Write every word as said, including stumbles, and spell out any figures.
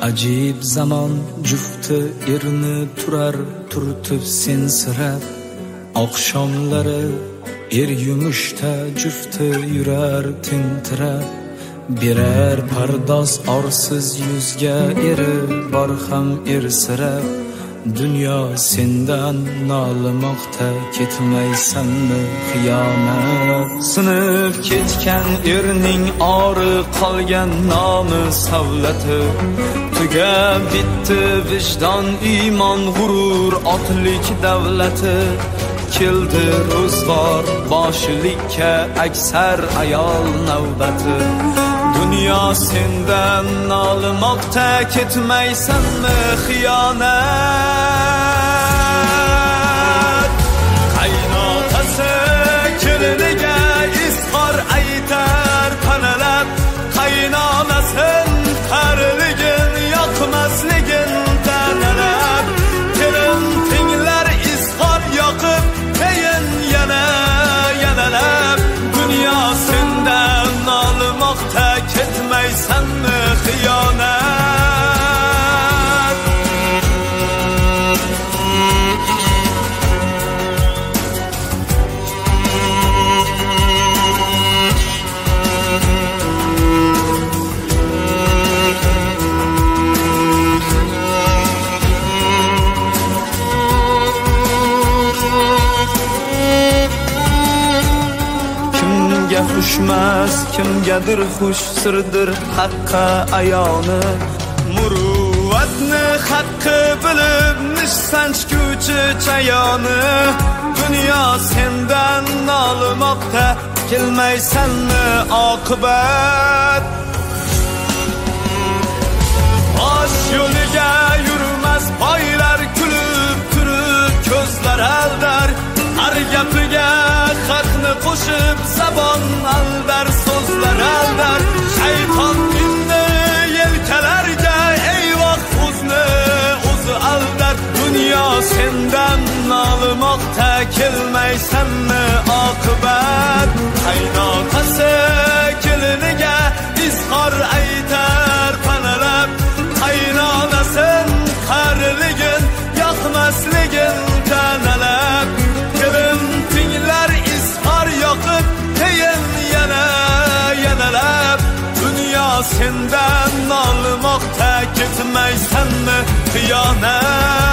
Ajib zamon jufti erni turar turtib sensirab, oqshomlari er yumushda jufti yurar tintirab, birer pardoz orsiz yuzga eri bor ham ersirab, dunyo sendan nolimoqda ketmaysanmi xiyonat. Sinib ketgan erning ori qolgan nomi savlati, tugab bitdi vijdon iymon g'urur otlik davlati. Keldi ro'zg'or boshlikka aksar ayol navbati, dunyo sendan nolimoqda ketmaysanmi xiyonat. Qaynotasi keliniga izhor aytar panalab, qaynonasin qariligin yoqmasligin tanalab, kelin tinglar izhor yoqib keyin yana yanalab, dunyo sendan nolimoqda ketmaysanmi xiyonat. Kimga xushmas, kimgadir xush sirdir haqqa ayoni, muruvvatni haqqi bilib nishsanchguvchi chayoni. Dunyo sendan nolimoqda kelmaysanmi oqibat. Bosh yo'liga yurmas boylar kulib turib ko'zlar aldar, har gapiga haqni qo'shib zabon aldar, so'zlar aldar. Shayton minni yelkalarga eyvoh o'zni o'zi aldar, dunyo sendan nolimoqda kelmaysanmi oqibat. Qaynotasi keliniga izhor aytar panalab, qaynonasin qariligin yoqmasligin tanalab, kelin tinglar izhor yoqib keyin yana yanalab, dunyo sendan nolimoqda ketmaysanmi xiyonat.